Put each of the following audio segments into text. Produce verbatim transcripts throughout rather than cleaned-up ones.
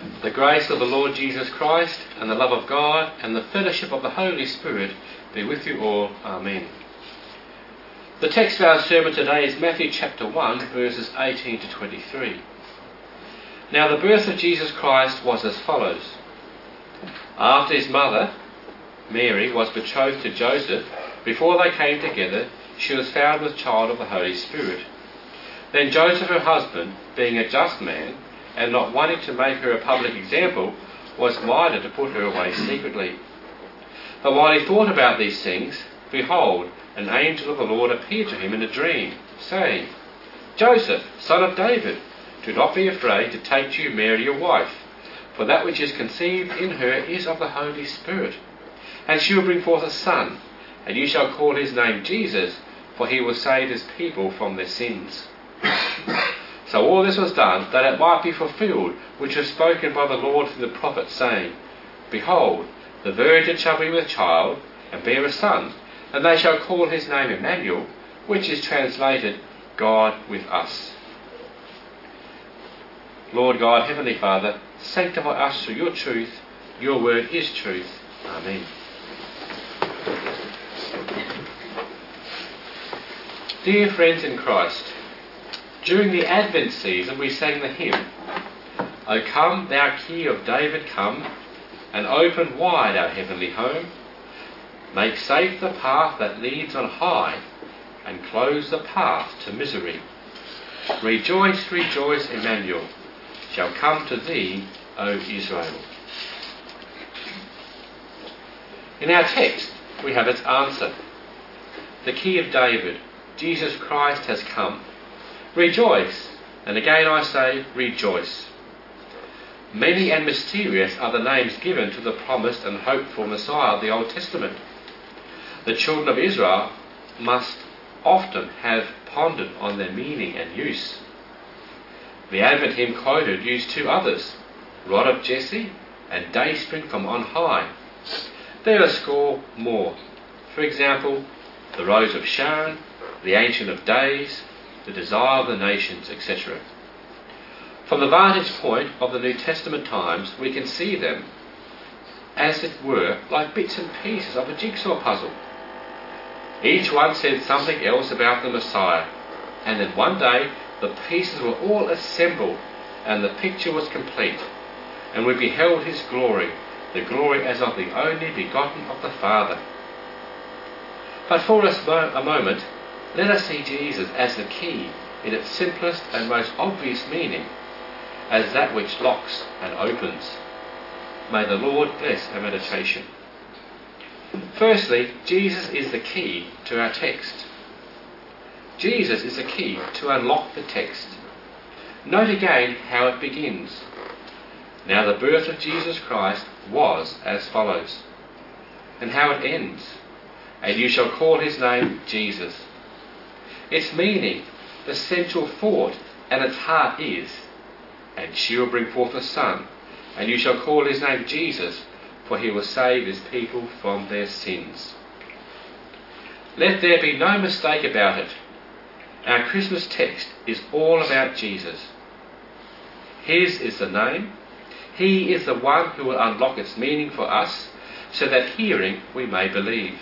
The grace of the Lord Jesus Christ and the love of God and the fellowship of the Holy Spirit be with you all. Amen. The text for our sermon today is Matthew chapter one, verses eighteen to twenty-three. Now the birth of Jesus Christ was as follows. After his mother, Mary, was betrothed to Joseph, before they came together, she was found with child of the Holy Spirit. Then Joseph, her husband, being a just man, and not wanting to make her a public example, was minded to put her away secretly. But while he thought about these things, behold, an angel of the Lord appeared to him in a dream, saying, Joseph, son of David, do not be afraid to take to you Mary your wife, for that which is conceived in her is of the Holy Spirit. And she will bring forth a son, and you shall call his name Jesus, for he will save his people from their sins. So all this was done, that it might be fulfilled, which was spoken by the Lord through the prophet, saying, Behold, the virgin shall be with child, and bear a son, and they shall call his name Emmanuel, which is translated, God with us. Lord God, Heavenly Father, sanctify us through your truth. Your word is truth. Amen. Dear friends in Christ, during the Advent season we sang the hymn, O come, thou Key of David, come, and open wide our heavenly home. Make safe the path that leads on high, and close the path to misery. Rejoice, rejoice, Emmanuel, shall come to thee, O Israel. In our text we have its answer. The Key of David, Jesus Christ has come. Rejoice, and again I say, rejoice. Many and mysterious are the names given to the promised and hoped for Messiah of the Old Testament. The children of Israel must often have pondered on their meaning and use. The Advent hymn quoted used two others, Rod of Jesse and Dayspring from on high. There are a score more. For example, the Rose of Sharon, the Ancient of Days, the Desire of the Nations, et cetera. From the vantage point of the New Testament times, we can see them, as it were, like bits and pieces of a jigsaw puzzle. Each one said something else about the Messiah, and then one day the pieces were all assembled, and the picture was complete, and we beheld his glory, the glory as of the only begotten of the Father. But for us a moment, let us see Jesus as the key in its simplest and most obvious meaning, as that which locks and opens. May the Lord bless our meditation. Firstly, Jesus is the key to our text. Jesus is the key to unlock the text. Note again how it begins. Now the birth of Jesus Christ was as follows. And how it ends. And you shall call his name Jesus. Its meaning, the central thought, and its heart is, and she will bring forth a son, and you shall call his name Jesus, for he will save his people from their sins. Let there be no mistake about it. Our Christmas text is all about Jesus. His is the name. He is the one who will unlock its meaning for us, so that hearing we may believe.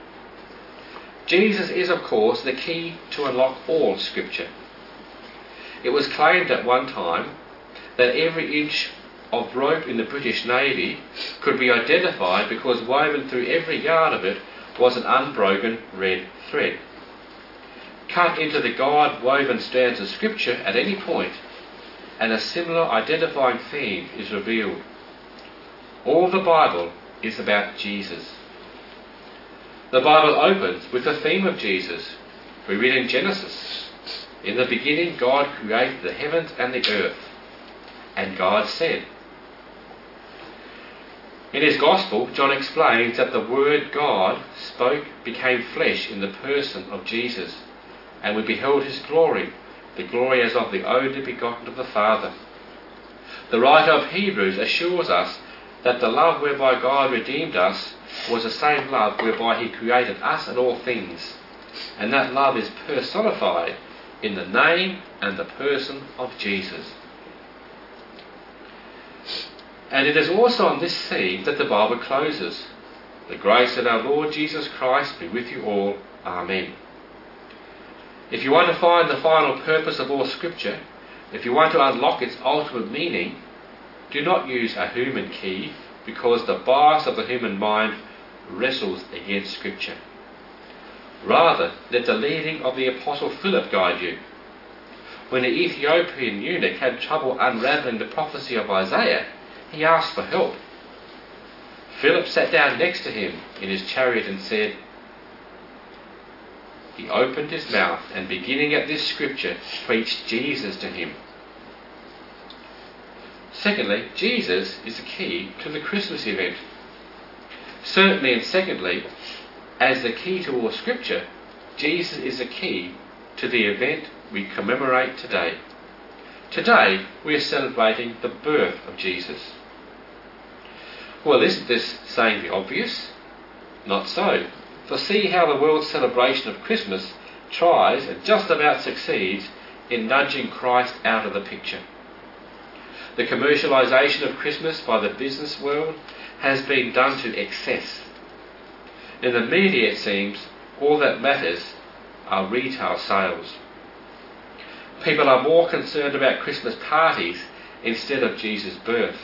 Jesus is, of course, the key to unlock all Scripture. It was claimed at one time that every inch of rope in the British Navy could be identified because woven through every yard of it was an unbroken red thread. Cut into the God-woven strands of Scripture at any point, and a similar identifying theme is revealed. All the Bible is about Jesus. The Bible opens with the theme of Jesus. We read in Genesis, in the beginning God created the heavens and the earth, and God said. In his Gospel, John explains that the Word God spoke became flesh in the person of Jesus, and we beheld his glory, the glory as of the only begotten of the Father. The writer of Hebrews assures us that the love whereby God redeemed us was the same love whereby he created us and all things, and that love is personified in the name and the person of Jesus. And it is also on this theme that the Bible closes. The grace of our Lord Jesus Christ be with you all. Amen. If you want to find the final purpose of all Scripture, if you want to unlock its ultimate meaning, do not use a human key, because the bias of the human mind wrestles against Scripture. Rather, let the leading of the Apostle Philip guide you. When the Ethiopian eunuch had trouble unravelling the prophecy of Isaiah, he asked for help. Philip sat down next to him in his chariot and said, he opened his mouth and, beginning at this scripture, preached Jesus to him. Secondly, Jesus is the key to the Christmas event. Certainly, and secondly, as the key to all Scripture, Jesus is the key to the event we commemorate today. Today, we are celebrating the birth of Jesus. Well, isn't this saying the obvious? Not so. For see how the world's celebration of Christmas tries and just about succeeds in nudging Christ out of the picture. The commercialisation of Christmas by the business world has been done to excess. In the media, it seems, all that matters are retail sales. People are more concerned about Christmas parties instead of Jesus' birth.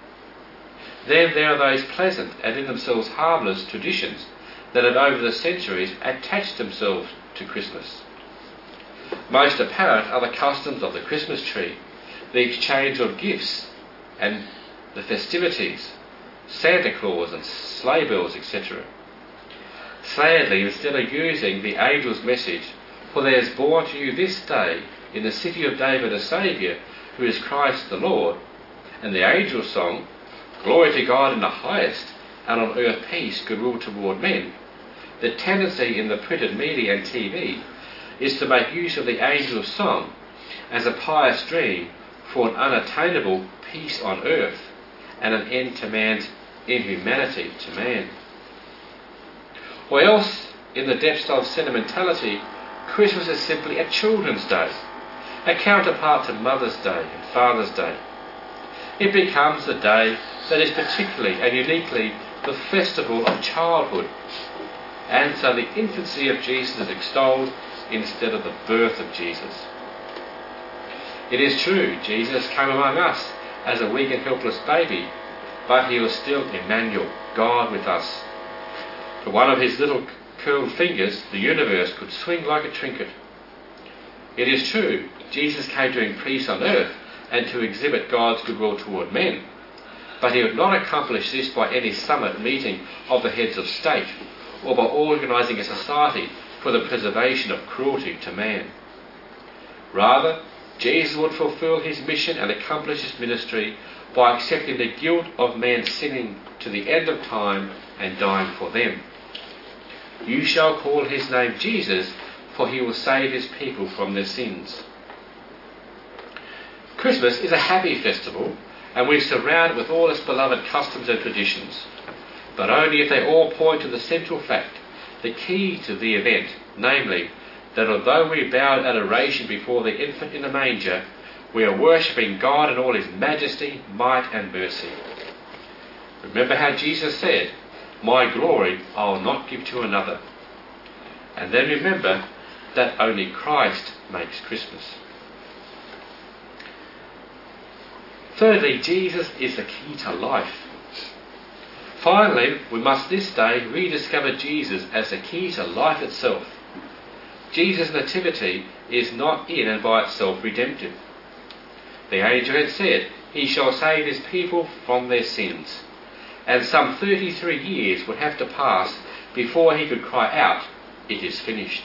Then there are those pleasant and in themselves harmless traditions that have over the centuries attached themselves to Christmas. Most apparent are the customs of the Christmas tree, the exchange of gifts and the festivities, Santa Claus and sleigh bells, et cetera. Sadly, instead of using the angel's message, for there is born to you this day in the city of David a Saviour, who is Christ the Lord, and the angel's song, Glory to God in the highest, and on earth peace, goodwill toward men, the tendency in the printed media and T V is to make use of the angel's song as a pious dream for an unattainable peace on earth and an end to man's inhumanity to man. Or else, in the depths of sentimentality, Christmas is simply a children's day, a counterpart to Mother's Day and Father's Day. It becomes the day that is particularly and uniquely the festival of childhood, and so the infancy of Jesus is extolled instead of the birth of Jesus. It is true, Jesus came among us as a weak and helpless baby, but he was still Emmanuel, God with us. For one of his little curled fingers, the universe could swing like a trinket. It is true, Jesus came to bring peace on earth and to exhibit God's goodwill toward men, but he would not accomplish this by any summit meeting of the heads of state, or by organising a society for the preservation of cruelty to man. Rather, Jesus would fulfil his mission and accomplish his ministry by accepting the guilt of man sinning to the end of time and dying for them. You shall call his name Jesus, for he will save his people from their sins. Christmas is a happy festival, and we surround it with all its beloved customs and traditions, but only if they all point to the central fact, the key to the event, namely, that although we bow in adoration before the infant in the manger, we are worshipping God in all his majesty, might and mercy. Remember how Jesus said, my glory I will not give to another. And then remember that only Christ makes Christmas. Thirdly, Jesus is the key to life. Finally, we must this day rediscover Jesus as the key to life itself. Jesus' nativity is not in and by itself redemptive. The angel had said, he shall save his people from their sins. And some thirty-three years would have to pass before he could cry out, it is finished.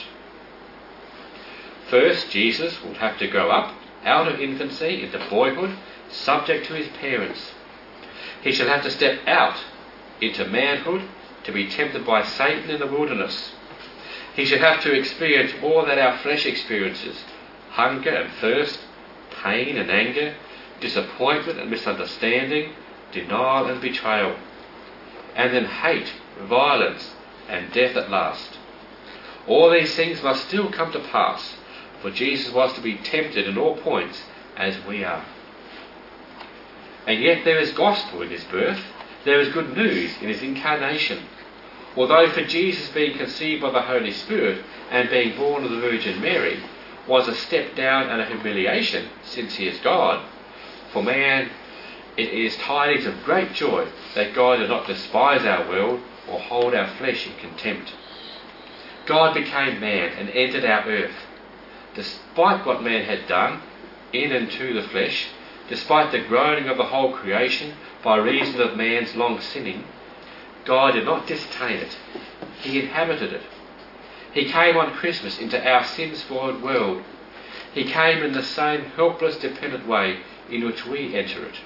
First, Jesus would have to grow up out of infancy into boyhood, subject to his parents. He shall have to step out into manhood to be tempted by Satan in the wilderness. He shall have to experience all that our flesh experiences, hunger and thirst, pain and anger, disappointment and misunderstanding, denial and betrayal, and then hate, violence and death at last. All these things must still come to pass, for Jesus was to be tempted in all points as we are. And yet there is gospel in his birth. There is good news in his incarnation. Although for Jesus being conceived by the Holy Spirit and being born of the Virgin Mary was a step down and a humiliation, since he is God, for man it is tidings of great joy that God did not despise our world or hold our flesh in contempt. God became man and entered our earth. Despite what man had done in and to the flesh, despite the groaning of the whole creation by reason of man's long sinning, God did not disdain it. He inhabited it. He came on Christmas into our sin-spoiled world. He came in the same helpless, dependent way in which we enter it.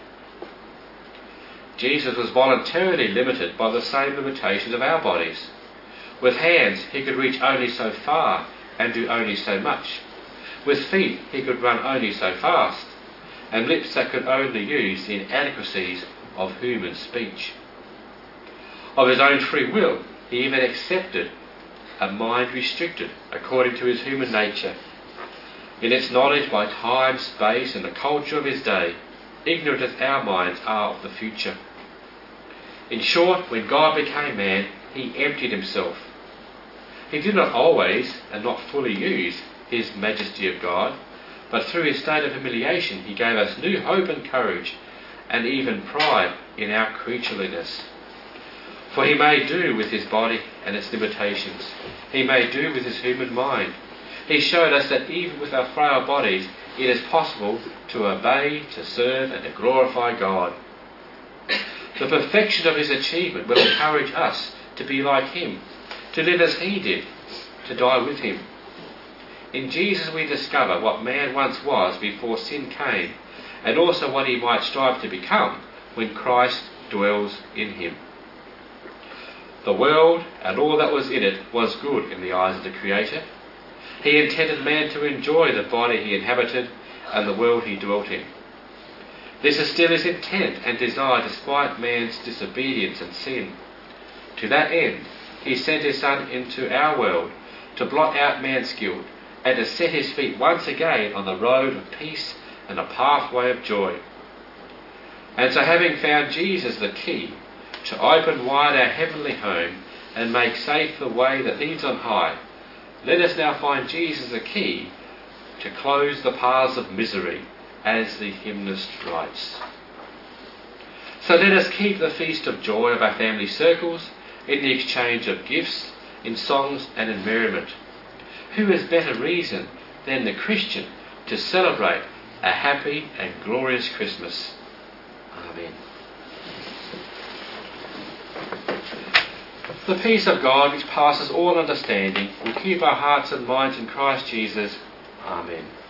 Jesus was voluntarily limited by the same limitations of our bodies. With hands, he could reach only so far and do only so much. With feet, he could run only so fast, and lips that could only use the inadequacies of human speech. Of his own free will, he even accepted a mind restricted according to his human nature, in its knowledge by time, space, and the culture of his day, ignorant as our minds are of the future. In short, when God became man, he emptied himself. He did not always and not fully use his majesty of God, but through his state of humiliation he gave us new hope and courage, and even pride in our creatureliness. For he made do with his body and its limitations. He made do with his human mind. He showed us that even with our frail bodies, it is possible to obey, to serve, and to glorify God. The perfection of his achievement will encourage us to be like him, to live as he did, to die with him. In Jesus we discover what man once was before sin came, and also what he might strive to become when Christ dwells in him. The world and all that was in it was good in the eyes of the Creator. He intended man to enjoy the body he inhabited and the world he dwelt in. This is still his intent and desire despite man's disobedience and sin. To that end, he sent his Son into our world to blot out man's guilt and to set his feet once again on the road of peace and a pathway of joy. And so, having found Jesus the key to open wide our heavenly home and make safe the way that leads on high, let us now find Jesus the key to close the paths of misery, as the hymnist writes. So let us keep the feast of joy of our family circles in the exchange of gifts, in songs and in merriment. Who has better reason than the Christian to celebrate a happy and glorious Christmas? Amen. The peace of God, which passes all understanding, will keep our hearts and minds in Christ Jesus. Amen.